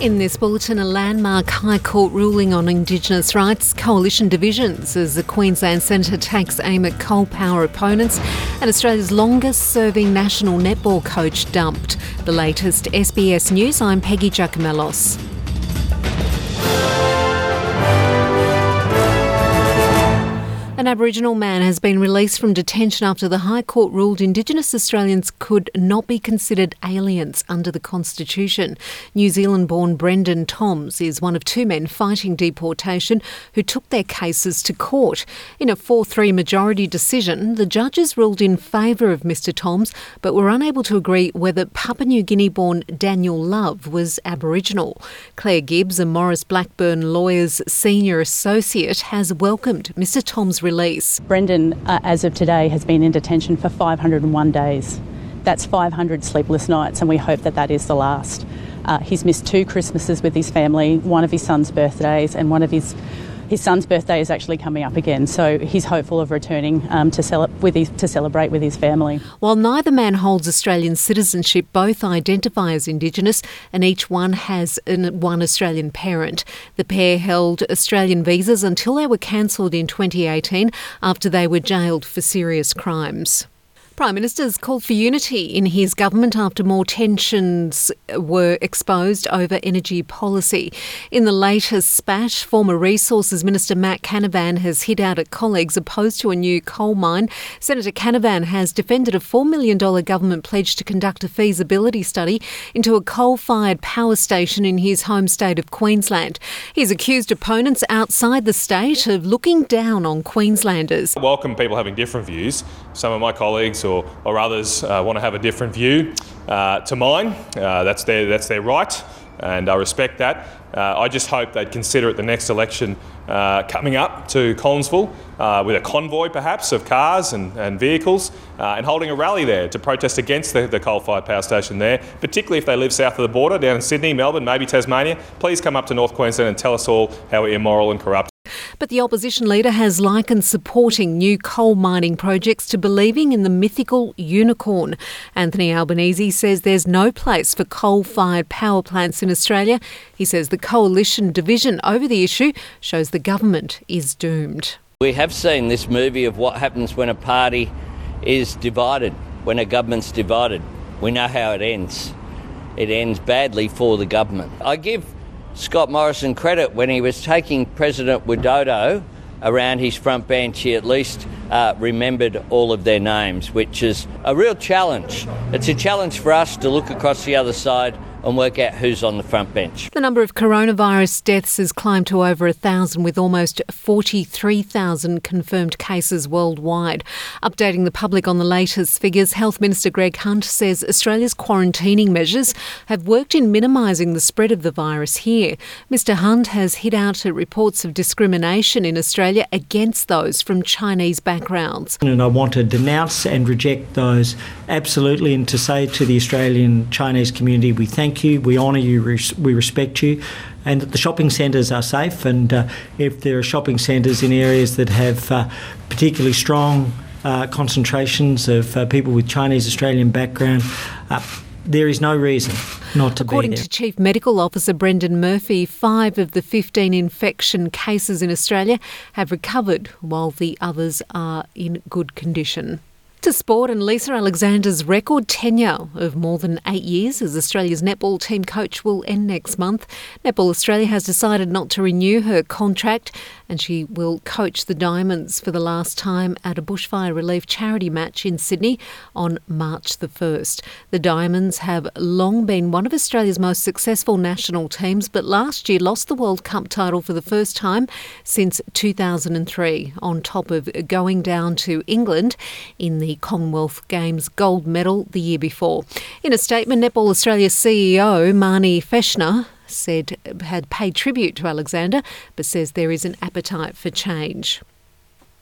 In this bulletin, a landmark High Court ruling on Indigenous rights, coalition divisions as the Queensland Senator takes aim at coal power opponents, and Australia's longest-serving national netball coach dumped. The latest SBS News, I'm Peggy Giacomellos. An Aboriginal man has been released from detention after the High Court ruled Indigenous Australians could not be considered aliens under the Constitution. New Zealand-born Brendan Toms is one of two men fighting deportation who took their cases to court. In a 4-3 majority decision, the judges ruled in favour of Mr Toms but were unable to agree whether Papua New Guinea-born Daniel Love was Aboriginal. Claire Gibbs, a Maurice Blackburn Lawyers Senior Associate, has welcomed Mr Toms' release. Brendan, as of today, has been in detention for 501 days. That's 500 sleepless nights, and we hope that that is the last. He's missed 2 Christmases with his family, one of his son's birthdays, and one of his son's birthday is actually coming up again. So he's hopeful of returning to celebrate with his family. While neither man holds Australian citizenship, both identify as Indigenous and each one has one Australian parent. The pair held Australian visas until they were cancelled in 2018 after they were jailed for serious crimes. Prime Minister's called for unity in his government after more tensions were exposed over energy policy. In the latest spat, former Resources Minister Matt Canavan has hit out at colleagues opposed to a new coal mine. Senator Canavan has defended a $4 million government pledge to conduct a feasibility study into a coal-fired power station in his home state of Queensland. He's accused opponents outside the state of looking down on Queenslanders. I welcome people having different views. Some of my colleagues or others want to have a different view to mine. That's their right, and I respect that. I just hope they'd consider at the next election coming up to Collinsville with a convoy perhaps of cars and vehicles and holding a rally there to protest against the coal-fired power station there, particularly if they live south of the border, down in Sydney, Melbourne, maybe Tasmania. Please come up to North Queensland and tell us all how we're immoral and corrupt. But the opposition leader has likened supporting new coal mining projects to believing in the mythical unicorn. Anthony Albanese says there's no place for coal-fired power plants in Australia. He says the coalition division over the issue shows the government is doomed. We have seen this movie of what happens when a party is divided, when a government's divided. We know how it ends. It ends badly for the government. I give Scott Morrison credit when he was taking President Widodo around his front bench. He at least remembered all of their names, which is a real challenge. It's a challenge for us to look across the other side and work out who's on the front bench. The number of coronavirus deaths has climbed to over 1,000 with almost 43,000 confirmed cases worldwide. Updating the public on the latest figures, Health Minister Greg Hunt says Australia's quarantining measures have worked in minimising the spread of the virus here. Mr Hunt has hit out at reports of discrimination in Australia against those from Chinese backgrounds. And I want to denounce and reject those absolutely, and to say to the Australian Chinese community, we thank you, we honour you, we respect you, and that the shopping centres are safe. And if there are shopping centres in areas that have particularly strong concentrations of people with Chinese Australian background, there is no reason not to be there. According to Chief Medical Officer Brendan Murphy, 5 of the 15 infection cases in Australia have recovered, while the others are in good condition. To sport, and Lisa Alexander's record tenure of more than 8 years as Australia's netball team coach will end next month. Netball Australia has decided not to renew her contract, and she will coach the Diamonds for the last time at a bushfire relief charity match in Sydney on March the 1st. The Diamonds have long been one of Australia's most successful national teams, but last year lost the World Cup title for the first time since 2003, on top of going down to England in the Commonwealth Games gold medal the year before. In a statement, Netball Australia CEO Marnie Feshner had paid tribute to Alexander, but says there is an appetite for change.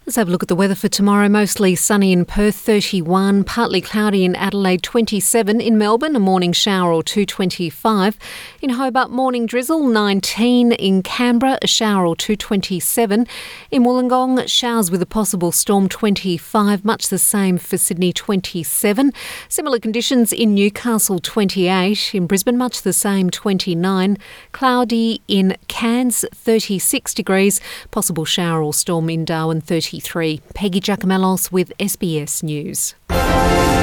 Let's have a look at the weather for tomorrow. Mostly sunny in Perth, 31. Partly cloudy in Adelaide, 27. In Melbourne, a morning shower or two, 25. In Hobart, morning drizzle, 19. In Canberra, a shower or two, 27. In Wollongong, showers with a possible storm, 25. Much the same for Sydney, 27. Similar conditions in Newcastle, 28. In Brisbane, much the same, 29. Cloudy in Cairns, 36 degrees. Possible shower or storm in Darwin, 33. Peggy Giacomellos with SBS News.